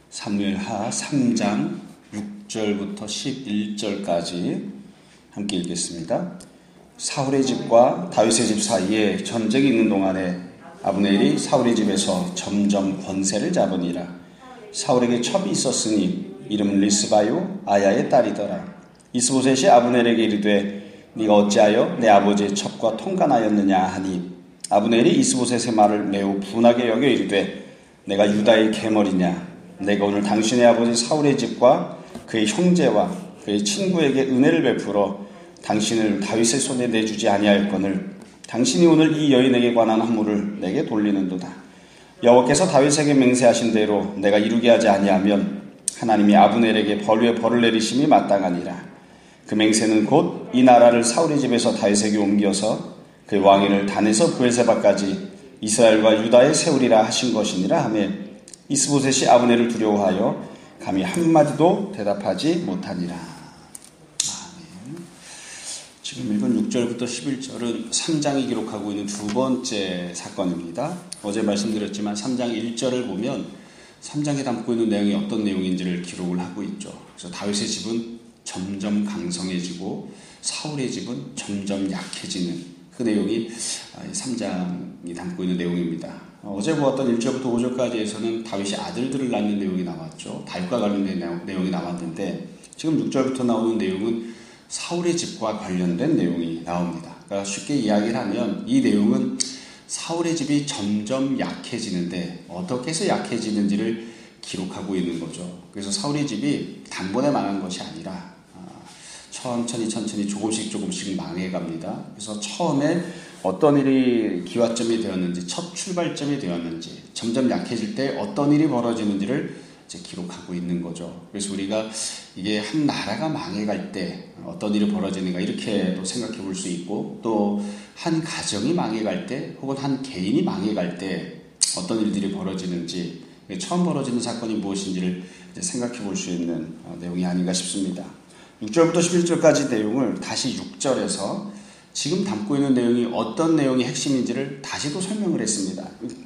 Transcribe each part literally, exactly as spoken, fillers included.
사무엘하 삼 장 육 절부터 십일 절까지 함께 읽겠습니다. 사울의 집과 다윗의 집 사이에 전쟁이 있는 동안에 아브넬이 사울의 집에서 점점 권세를 잡으니라. 사울에게 첩이 있었으니 이름은 리스바요 아야의 딸이더라. 이스보셋이 아브넬에게 이르되 네가 어찌하여 내 아버지의 첩과 통간하였느냐 하니 아브넬이 이스보셋의 말을 매우 분하게 여겨 이르되 내가 유다의 계머리냐. 내가 오늘 당신의 아버지 사울의 집과 그의 형제와 그의 친구에게 은혜를 베풀어 당신을 다윗의 손에 내주지 아니하였거늘 당신이 오늘 이 여인에게 관한 함물을 내게 돌리는도다. 여호와께서 다윗에게 맹세하신 대로 내가 이루게 하지 아니하면 하나님이 아브넬에게 벌 위에 벌을 내리심이 마땅하니라. 그 맹세는 곧 이 나라를 사울의 집에서 다윗에게 옮겨서 그의 왕위를 단에서 브엘세바까지 이스라엘과 유다에 세우리라 하신 것이니라 하며 이스보셋이 아브넬을 두려워하여 감히 한마디도 대답하지 못하니라. 아멘. 지금 읽은 육 절부터 십일 절은 삼 장이 기록하고 있는 두 번째 사건입니다. 어제 말씀드렸지만 삼 장 일 절을 보면 삼 장에 담고 있는 내용이 어떤 내용인지를 기록을 하고 있죠. 그래서 다윗의 집은 점점 강성해지고 사울의 집은 점점 약해지는 그 내용이 삼 장이 담고 있는 내용입니다. 어제 보았던 일 절부터 오 절까지에서는 다윗이 아들들을 낳는 내용이 나왔죠. 다윗과 관련된 내용이 나왔는데 지금 육 절부터 나오는 내용은 사울의 집과 관련된 내용이 나옵니다. 그러니까 쉽게 이야기를 하면 이 내용은 사울의 집이 점점 약해지는데 어떻게 해서 약해지는지를 기록하고 있는 거죠. 그래서 사울의 집이 단번에 망한 것이 아니라 천천히 천천히 조금씩 조금씩 망해갑니다. 그래서 처음에 어떤 일이 기화점이 되었는지, 첫 출발점이 되었는지, 점점 약해질 때 어떤 일이 벌어지는지를 이제 기록하고 있는 거죠. 그래서 우리가 이게 한 나라가 망해갈 때 어떤 일이 벌어지는가 이렇게 또 생각해 볼 수 있고, 또 한 가정이 망해갈 때 혹은 한 개인이 망해갈 때 어떤 일들이 벌어지는지, 처음 벌어지는 사건이 무엇인지를 이제 생각해 볼 수 있는 내용이 아닌가 싶습니다. 육 절부터 십일 절까지 내용을 다시 육 절에서 지금 담고 있는 내용이 어떤 내용이 핵심인지를 다시 또 설명을 했습니다.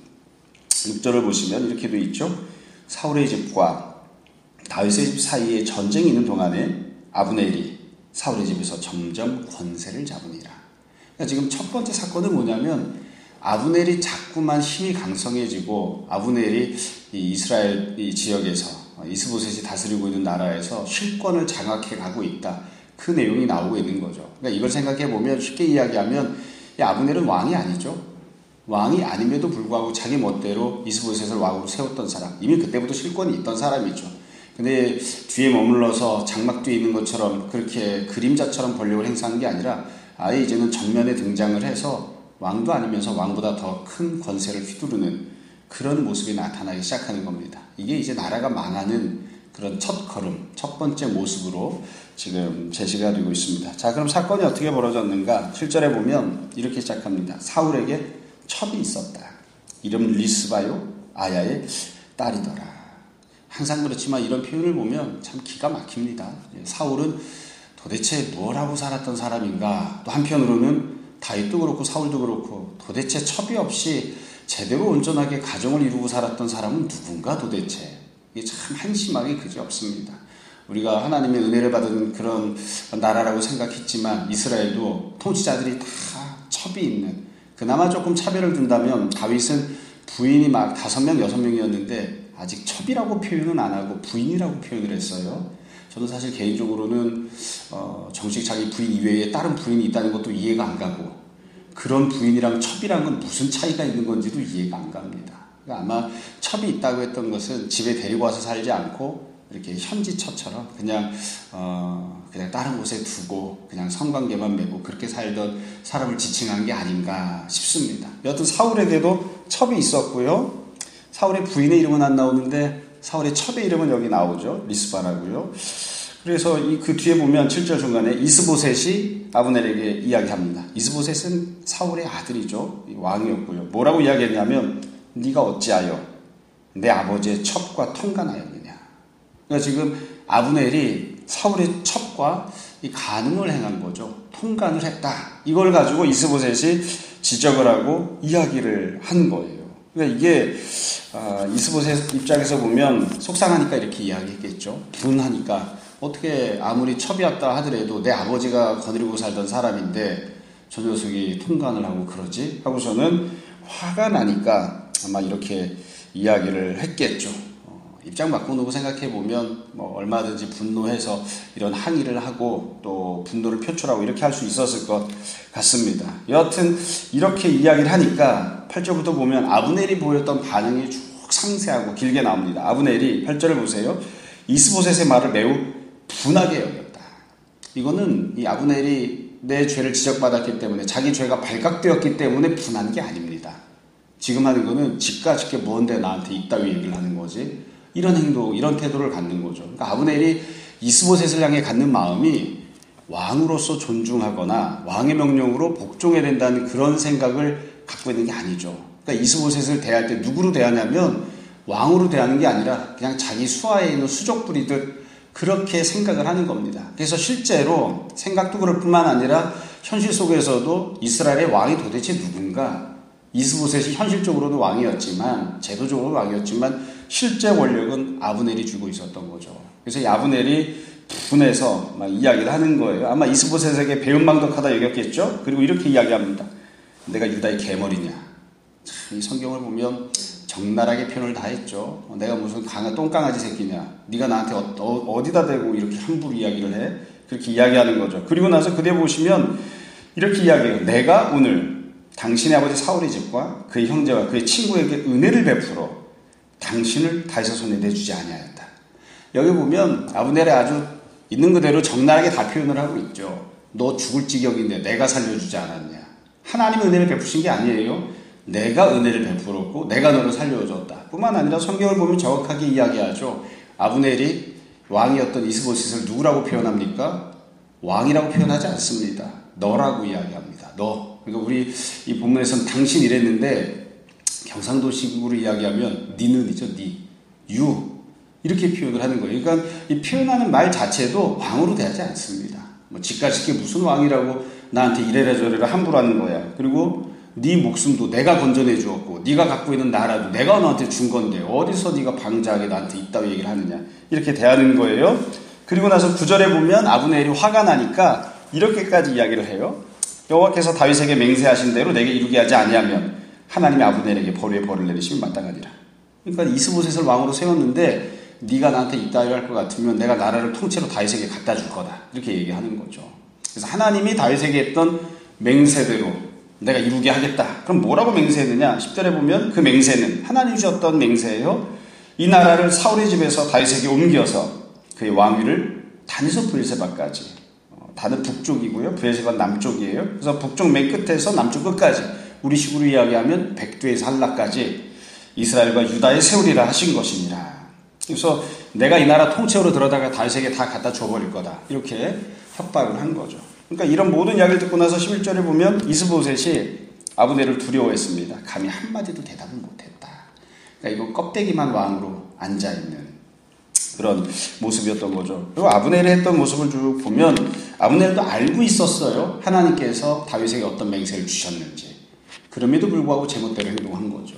육 절을 보시면 이렇게 되어 있죠. 사울의 집과 다윗의 집 사이에 전쟁이 있는 동안에 아브넬이 사울의 집에서 점점 권세를 잡으니라. 그러니까 지금 첫 번째 사건은 뭐냐면 아브넬이 자꾸만 힘이 강성해지고 아브넬이 이 이스라엘 이 지역에서 이스보셋이 다스리고 있는 나라에서 실권을 장악해 가고 있다. 그 내용이 나오고 있는 거죠. 그러니까 이걸 생각해 보면 쉽게 이야기하면 이 아브넬은 왕이 아니죠. 왕이 아님에도 불구하고 자기 멋대로 이스보셋을 왕으로 세웠던 사람. 이미 그때부터 실권이 있던 사람이죠. 근데 뒤에 머물러서 장막 뒤에 있는 것처럼 그렇게 그림자처럼 권력을 행사하는 게 아니라 아예 이제는 전면에 등장을 해서 왕도 아니면서 왕보다 더 큰 권세를 휘두르는 그런 모습이 나타나기 시작하는 겁니다. 이게 이제 나라가 망하는 그런 첫 걸음, 첫 번째 모습으로 지금 제시가 되고 있습니다. 자, 그럼 사건이 어떻게 벌어졌는가? 칠 절에 보면 이렇게 시작합니다. 사울에게 첩이 있었다. 이름 리스바요 아야의 딸이더라. 항상 그렇지만 이런 표현을 보면 참 기가 막힙니다. 사울은 도대체 뭘 하고 살았던 사람인가? 또 한편으로는 다윗도 그렇고 사울도 그렇고 도대체 첩이 없이 제대로 온전하게 가정을 이루고 살았던 사람은 누군가 도대체. 이게 참 한심하게 그지없습니다. 우리가 하나님의 은혜를 받은 그런 나라라고 생각했지만 이스라엘도 통치자들이 다 첩이 있는, 그나마 조금 차별을 둔다면 다윗은 부인이 막 다섯 명, 여섯 명이었는데 아직 첩이라고 표현은 안 하고 부인이라고 표현을 했어요. 저는 사실 개인적으로는 어, 정식 자기 부인 이외에 다른 부인이 있다는 것도 이해가 안 가고 그런 부인이랑 첩이란 건 무슨 차이가 있는 건지도 이해가 안 갑니다. 그러니까 아마 첩이 있다고 했던 것은 집에 데리고 와서 살지 않고 이렇게 현지처처럼 그냥 어 그냥 다른 곳에 두고 그냥 성관계만 맺고 그렇게 살던 사람을 지칭한 게 아닌가 싶습니다. 여하튼 사울에게도 첩이 있었고요. 사울의 부인의 이름은 안 나오는데 사울의 첩의 이름은 여기 나오죠. 리스바라고요. 그래서 이 그 뒤에 보면 칠 절 중간에 이스보셋이 아브넬에게 이야기합니다. 이스보셋은 사울의 아들이죠. 왕이었고요. 뭐라고 이야기했냐면 네가 어찌하여 내 아버지의 첩과 통간하였느냐. 그러니까 지금 아브넬이 사울의 첩과 이 간음을 행한 거죠. 통간을 했다. 이걸 가지고 이스보셋이 지적을 하고 이야기를 한 거예요. 그러니까 이게 아, 이스보셋 입장에서 보면 속상하니까 이렇게 이야기했겠죠. 분하니까 어떻게 아무리 첩이었다 하더라도 내 아버지가 거느리고 살던 사람인데 저 녀석이 통간을 하고 그러지? 하고서는 화가 나니까 아마 이렇게 이야기를 했겠죠. 어, 입장 바꿔놓고 생각해보면 뭐 얼마든지 분노해서 이런 항의를 하고 또 분노를 표출하고 이렇게 할 수 있었을 것 같습니다. 여하튼 이렇게 이야기를 하니까 팔 절부터 보면 아브넬이 보였던 반응이 쭉 상세하고 길게 나옵니다. 아브넬이 팔 절을 보세요. 이스보셋의 말을 매우 분하게 여겼다. 이거는 이 아브넬이 내 죄를 지적받았기 때문에 자기 죄가 발각되었기 때문에 분한 게 아닙니다. 지금 하는 거는 집까짓게 뭔데 나한테 이따위 얘기를 하는 거지. 이런 행동, 이런 태도를 갖는 거죠. 그러니까 아브넬이 이스보셋을 향해 갖는 마음이 왕으로서 존중하거나 왕의 명령으로 복종해야 된다는 그런 생각을 갖고 있는 게 아니죠. 그러니까 이스보셋을 대할 때 누구로 대하냐면 왕으로 대하는 게 아니라 그냥 자기 수하에 있는 수족부리듯 그렇게 생각을 하는 겁니다. 그래서 실제로 생각도 그럴 뿐만 아니라 현실 속에서도 이스라엘의 왕이 도대체 누군가? 이스보셋이 현실적으로도 왕이었지만 제도적으로도 왕이었지만 실제 권력은 아브넬이 쥐고 있었던 거죠. 그래서 이 아브넬이 분해서 막 이야기를 하는 거예요. 아마 이스보셋에게 배은망덕하다 여겼겠죠. 그리고 이렇게 이야기합니다. 내가 유다의 개머리냐. 참, 이 성경을 보면 적나라하게 표현을 다 했죠. 내가 무슨 강아 똥강아지 새끼냐. 네가 나한테 어, 어, 어디다 대고 이렇게 함부로 이야기를 해. 그렇게 이야기하는 거죠. 그리고 나서 그대 보시면 이렇게 이야기해요. 내가 오늘 당신의 아버지 사울의 집과 그의 형제와 그의 친구에게 은혜를 베풀어 당신을 다윗의 손에 내주지 아니하였다. 여기 보면 아브넬이 아주 있는 그대로 적나라하게 다 표현을 하고 있죠. 너 죽을 지경인데 내가 살려주지 않았냐. 하나님의 은혜를 베푸신 게 아니에요. 내가 은혜를 베풀었고 내가 너를 살려줬다. 뿐만 아니라 성경을 보면 정확하게 이야기하죠. 아브넬이 왕이었던 이스보셋을 누구라고 표현합니까? 왕이라고 표현하지 않습니다. 너라고 이야기합니다. 너. 그러니까 우리 이 본문에서는 당신 이랬는데 경상도식으로 이야기하면 니는이죠. 니. 유. 이렇게 표현을 하는 거예요. 그러니까 이 표현하는 말 자체도 왕으로 대하지 않습니다. 뭐 지까짓게 무슨 왕이라고 나한테 이래라 저래라 함부로 하는 거야. 그리고 네 목숨도 내가 건져내 주었고 네가 갖고 있는 나라도 내가 너한테 준 건데 어디서 네가 방자하게 나한테 이따위 얘기를 하느냐. 이렇게 대하는 거예요. 그리고 나서 구 절에 보면 아브넬이 화가 나니까 이렇게까지 이야기를 해요. 여호와께서 다윗에게 맹세하신 대로 내게 이루게 하지 아니하면 하나님이 아브넬에게 벌의 벌을 내리시면 마땅하니라. 그러니까 이스보셋을 왕으로 세웠는데 네가 나한테 이따위를 할 것 같으면 내가 나라를 통째로 다윗에게 갖다 줄 거다. 이렇게 얘기하는 거죠. 그래서 하나님이 다윗에게 했던 맹세대로 내가 이루게 하겠다. 그럼 뭐라고 맹세했느냐? 십 절에 보면 그 맹세는 하나님이 주셨던 맹세예요. 이 나라를 사울의 집에서 다윗에게 옮겨서 그의 왕위를 단에서 브엘세바까지. 어, 단은 북쪽이고요. 브엘세바는 남쪽이에요. 그래서 북쪽 맨 끝에서 남쪽 끝까지 우리 식으로 이야기하면 백두에서 한라까지 이스라엘과 유다에 세우리라 하신 것이니라. 그래서 내가 이 나라 통째로 들어다가 다윗에게 다 갖다 줘버릴 거다. 이렇게 협박을 한 거죠. 그러니까 이런 모든 이야기를 듣고 나서 십일 절에 보면 이스보셋이 아브넬을 두려워했습니다. 감히 한마디도 대답을 못했다. 그러니까 이거 껍데기만 왕으로 앉아있는 그런 모습이었던 거죠. 그리고 아브넬이 했던 모습을 쭉 보면 아브넬도 알고 있었어요. 하나님께서 다윗에게 어떤 맹세를 주셨는지. 그럼에도 불구하고 제멋대로 행동한 거죠.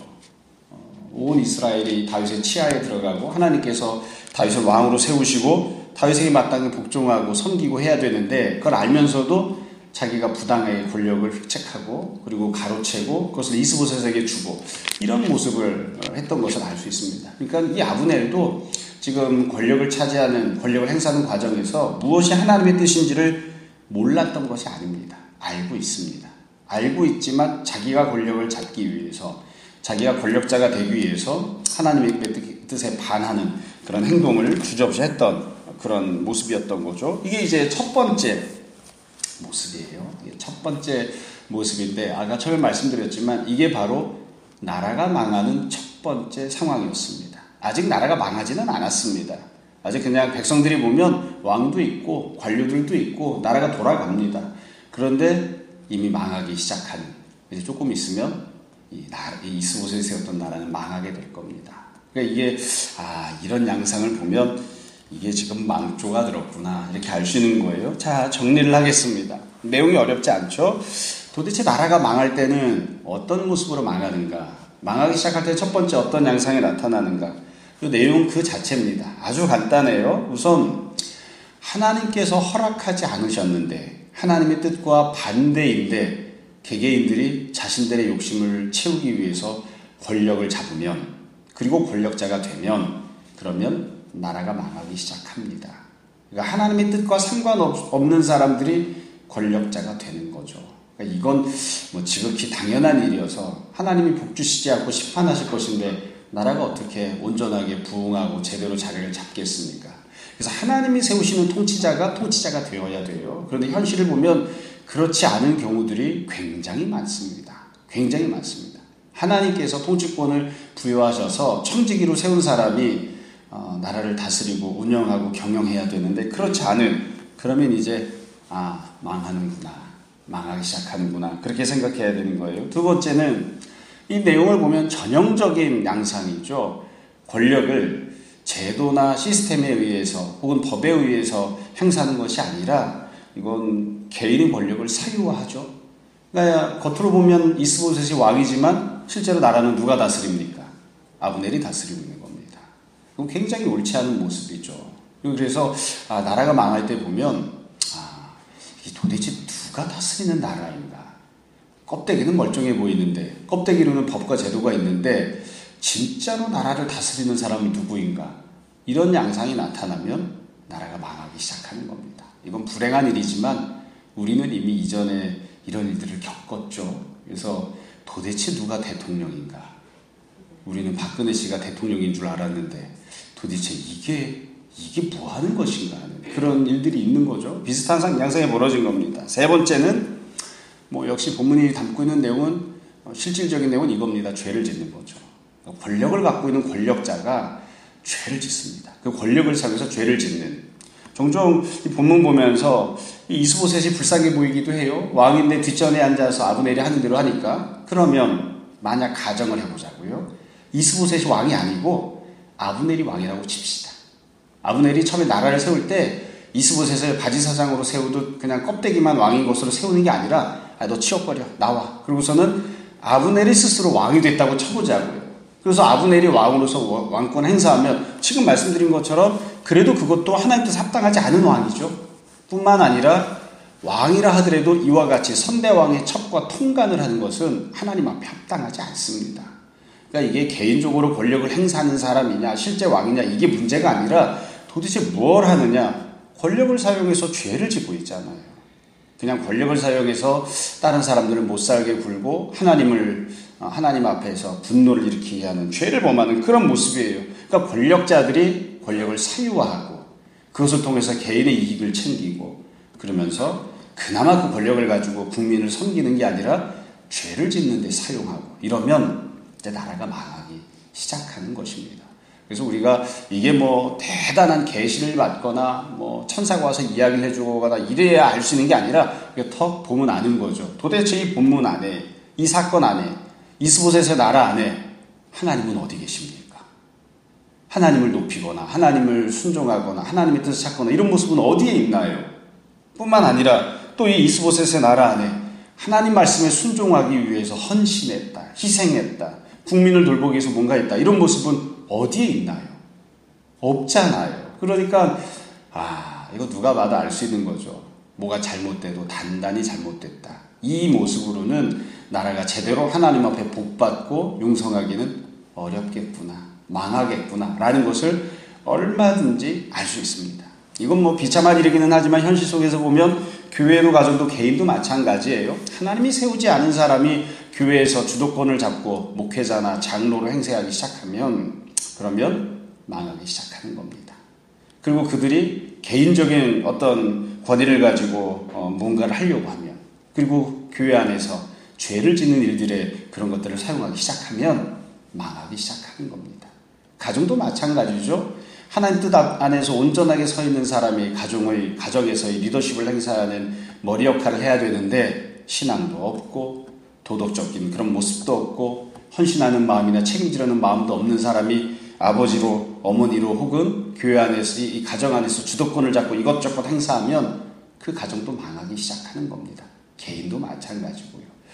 온 이스라엘이 다윗의 치하에 들어가고 하나님께서 다윗을 왕으로 세우시고 다윗에게 마땅히 복종하고 섬기고 해야 되는데 그걸 알면서도 자기가 부당하게 권력을 획책하고 그리고 가로채고 그것을 이스보셋에게 주고 이런 모습을 했던 것을 알 수 있습니다. 그러니까 이 아브넬도 지금 권력을 차지하는 권력을 행사하는 과정에서 무엇이 하나님의 뜻인지를 몰랐던 것이 아닙니다. 알고 있습니다. 알고 있지만 자기가 권력을 잡기 위해서 자기가 권력자가 되기 위해서 하나님의 뜻에 반하는 그런 행동을 주저없이 했던 그런 모습이었던 거죠. 이게 이제 첫 번째 모습이에요. 첫 번째 모습인데 아까 처음에 말씀드렸지만 이게 바로 나라가 망하는 첫 번째 상황이었습니다. 아직 나라가 망하지는 않았습니다. 아직 그냥 백성들이 보면 왕도 있고 관료들도 있고 나라가 돌아갑니다. 그런데 이미 망하기 시작한 이제 조금 있으면 이, 나라, 이 이스보셋이 세웠던 나라는 망하게 될 겁니다. 그러니까 이게 아 이런 양상을 보면 이게 지금 망조가 들었구나 이렇게 알 수 있는 거예요. 자 정리를 하겠습니다. 내용이 어렵지 않죠? 도대체 나라가 망할 때는 어떤 모습으로 망하는가? 망하기 시작할 때 첫 번째 어떤 양상이 나타나는가? 그 내용은 그 자체입니다. 아주 간단해요. 우선 하나님께서 허락하지 않으셨는데 하나님의 뜻과 반대인데 개개인들이 자신들의 욕심을 채우기 위해서 권력을 잡으면, 그리고 권력자가 되면, 그러면 나라가 망하기 시작합니다. 그러니까 하나님의 뜻과 상관없는 사람들이 권력자가 되는 거죠. 그러니까 이건 뭐 지극히 당연한 일이어서 하나님이 복주시지 않고 심판하실 것인데 나라가 어떻게 온전하게 부흥하고 제대로 자리를 잡겠습니까? 그래서 하나님이 세우시는 통치자가 통치자가 되어야 돼요. 그런데 현실을 보면 그렇지 않은 경우들이 굉장히 많습니다. 굉장히 많습니다. 하나님께서 통치권을 부여하셔서 청지기로 세운 사람이 어, 나라를 다스리고 운영하고 경영해야 되는데 그렇지 않은, 그러면 이제 아 망하는구나, 망하기 시작하는구나, 그렇게 생각해야 되는 거예요. 두 번째는 이 내용을 보면 전형적인 양상이죠. 권력을 제도나 시스템에 의해서 혹은 법에 의해서 행사하는 것이 아니라 이건 개인의 권력을 사유화하죠. 그러니까 겉으로 보면 이스보셋이 왕이지만 실제로 나라는 누가 다스립니까? 아브넬이 다스리고 있는 겁니다. 그건 굉장히 옳지 않은 모습이죠. 그래서 아, 나라가 망할 때 보면 아, 이 도대체 누가 다스리는 나라인가? 껍데기는 멀쩡해 보이는데, 껍데기로는 법과 제도가 있는데 진짜로 나라를 다스리는 사람이 누구인가? 이런 양상이 나타나면 나라가 망하기 시작하는 겁니다. 이건 불행한 일이지만 우리는 이미 이전에 이런 일들을 겪었죠. 그래서 도대체 누가 대통령인가? 우리는 박근혜 씨가 대통령인 줄 알았는데 도대체 이게 이게 뭐 하는 것인가 하는 그런 일들이 있는 거죠. 비슷한 양상이 벌어진 겁니다. 세 번째는 뭐 역시 본문이 담고 있는 내용은, 실질적인 내용은 이겁니다. 죄를 짓는 거죠. 권력을 갖고 있는 권력자가 죄를 짓습니다. 그 권력을 사용해서 죄를 짓는. 종종 이 본문 보면서 이 이스보셋이 불쌍해 보이기도 해요. 왕인데 뒷전에 앉아서 아브넬이 하는 대로 하니까. 그러면 만약 가정을 해보자고요. 이스보셋이 왕이 아니고 아브넬이 왕이라고 칩시다. 아브넬이 처음에 나라를 세울 때 이스보셋을 바지사장으로 세우듯 그냥 껍데기만 왕인 것으로 세우는 게 아니라 아, 너 치워버려, 나와. 그러고서는 아브넬이 스스로 왕이 됐다고 쳐보자고요. 그래서 아브넬이 왕으로서 왕권 행사하면 지금 말씀드린 것처럼 그래도 그것도 하나님 뜻에 합당하지 않은 왕이죠. 뿐만 아니라 왕이라 하더라도 이와 같이 선대왕의 첩과 통간을 하는 것은 하나님 앞에 합당하지 않습니다. 그러니까 이게 개인적으로 권력을 행사하는 사람이냐 실제 왕이냐 이게 문제가 아니라 도대체 무엇을 하느냐, 권력을 사용해서 죄를 짓고 있잖아요. 그냥 권력을 사용해서 다른 사람들을 못 살게 굴고 하나님을 하나님 앞에서 분노를 일으키게 하는, 죄를 범하는 그런 모습이에요. 그러니까 권력자들이 권력을 사유화하고 그것을 통해서 개인의 이익을 챙기고 그러면서 그나마 그 권력을 가지고 국민을 섬기는 게 아니라 죄를 짓는 데 사용하고 이러면 이제 나라가 망하기 시작하는 것입니다. 그래서 우리가 이게 뭐 대단한 계시를 받거나 뭐 천사가 와서 이야기를 해주거나 이래야 알 수 있는 게 아니라 턱 보면 아는 거죠. 도대체 이 본문 안에, 이 사건 안에, 이스보셋의 나라 안에 하나님은 어디 계십니까? 하나님을 높이거나 하나님을 순종하거나 하나님의 뜻을 찾거나 이런 모습은 어디에 있나요? 뿐만 아니라 또 이 이스보셋의 나라 안에 하나님 말씀에 순종하기 위해서 헌신했다, 희생했다, 국민을 돌보기 위해서 뭔가 했다, 이런 모습은 어디에 있나요? 없잖아요. 그러니까 아 이거 누가 봐도 알 수 있는 거죠. 뭐가 잘못돼도 단단히 잘못됐다. 이 모습으로는 나라가 제대로 하나님 앞에 복받고 융성하기는 어렵겠구나, 망하겠구나 라는 것을 얼마든지 알 수 있습니다. 이건 뭐 비참한 일이기는 하지만 현실 속에서 보면 교회도 가정도 개인도 마찬가지예요. 하나님이 세우지 않은 사람이 교회에서 주도권을 잡고 목회자나 장로로 행세하기 시작하면 그러면 망하기 시작하는 겁니다. 그리고 그들이 개인적인 어떤 권위를 가지고 어, 뭔가를 하려고 하면, 그리고 교회 안에서 죄를 짓는 일들에 그런 것들을 사용하기 시작하면 망하기 시작하는 겁니다. 가정도 마찬가지죠. 하나님 뜻 안에서 온전하게 서 있는 사람이 가정의, 가정에서의 리더십을 행사하는 머리 역할을 해야 되는데 신앙도 없고 도덕적인 그런 모습도 없고 헌신하는 마음이나 책임지려는 마음도 없는 사람이 아버지로, 어머니로 혹은 교회 안에서, 이 가정 안에서 주도권을 잡고 이것저것 행사하면 그 가정도 망하기 시작하는 겁니다. 개인도 마찬가지고요.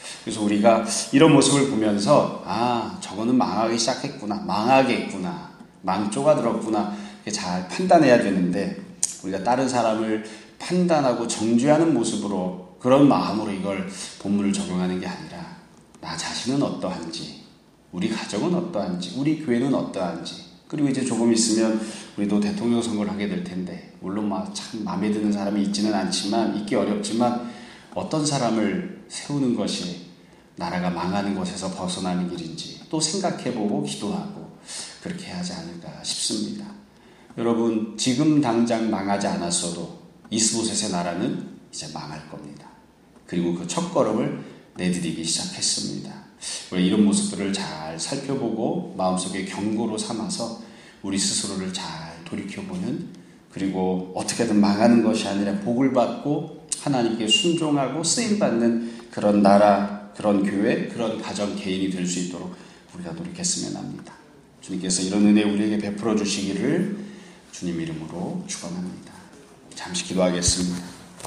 그래서 우리가 이런 모습을 보면서 아, 저거는 망하기 시작했구나, 망하겠구나, 망조가 들었구나 잘 판단해야 되는데 우리가 다른 사람을 판단하고 정죄하는 모습으로 그런 마음으로 이걸 본문을 적용하는 게 아니라 나 자신은 어떠한지, 우리 가정은 어떠한지, 우리 교회는 어떠한지, 그리고 이제 조금 있으면 우리도 대통령 선거를 하게 될 텐데 물론 막 참 마음에 드는 사람이 있지는 않지만 있기 어렵지만 어떤 사람을 세우는 것이 나라가 망하는 곳에서 벗어나는 길인지 또 생각해보고 기도하고 그렇게 하지 않을까 싶습니다. 여러분, 지금 당장 망하지 않았어도 이스보셋의 나라는 이제 망할 겁니다. 그리고 그 첫걸음을 내디디기 시작했습니다. 우리 이런 모습들을 잘 살펴보고 마음속에 경고로 삼아서 우리 스스로를 잘 돌이켜보는, 그리고 어떻게든 망하는 것이 아니라 복을 받고 하나님께 순종하고 쓰임받는 그런 나라, 그런 교회, 그런 가정, 개인이 될 수 있도록 우리가 노력했으면 합니다. 주님께서 이런 은혜 우리에게 베풀어 주시기를 주님 이름으로 축원합니다. 잠시 기도하겠습니다.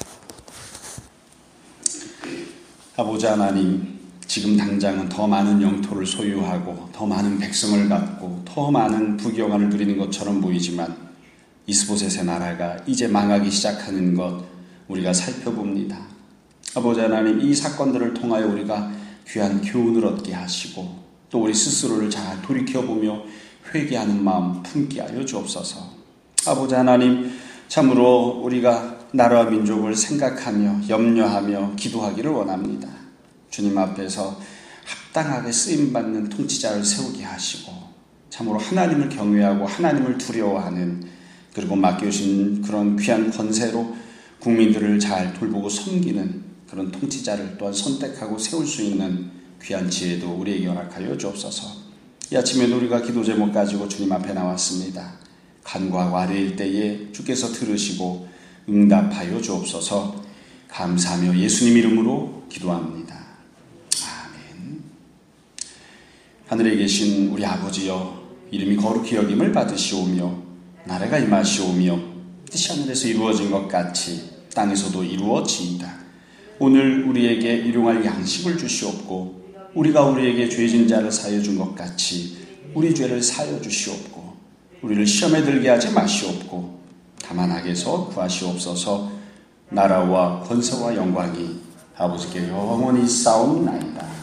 아버지 하나님, 지금 당장은 더 많은 영토를 소유하고 더 많은 백성을 갖고 더 많은 부귀영화를 누리는 것처럼 보이지만 이스보셋의 나라가 이제 망하기 시작하는 것 우리가 살펴봅니다. 아버지 하나님, 이 사건들을 통하여 우리가 귀한 교훈을 얻게 하시고 또 우리 스스로를 잘 돌이켜보며 회개하는 마음 품게 하여 주옵소서. 아버지 하나님, 참으로 우리가 나라와 민족을 생각하며 염려하며 기도하기를 원합니다. 주님 앞에서 합당하게 쓰임받는 통치자를 세우게 하시고 참으로 하나님을 경외하고 하나님을 두려워하는, 그리고 맡겨주신 그런 귀한 권세로 국민들을 잘 돌보고 섬기는 그런 통치자를 또한 선택하고 세울 수 있는 귀한 지혜도 우리에게 허락하여 주옵소서. 이 아침에도 우리가 기도 제목 가지고 주님 앞에 나왔습니다. 간구하고 아뢰일 때에 주께서 들으시고 응답하여 주옵소서. 감사하며 예수님 이름으로 기도합니다. 아멘. 하늘에 계신 우리 아버지여, 이름이 거룩히 여김을 받으시오며 나라가 임하시오며 뜻이 하늘에서 이루어진 것 같이 땅에서도 이루어지이다. 오늘 우리에게 일용할 양식을 주시옵고 우리가 우리에게 죄진 자를 사여 준 것 같이 우리 죄를 사여 주시옵고 우리를 시험에 들게 하지 마시옵고 다만 악에서 구하시옵소서. 나라와 권세와 영광이 아버지께 영원히 싸움나이다.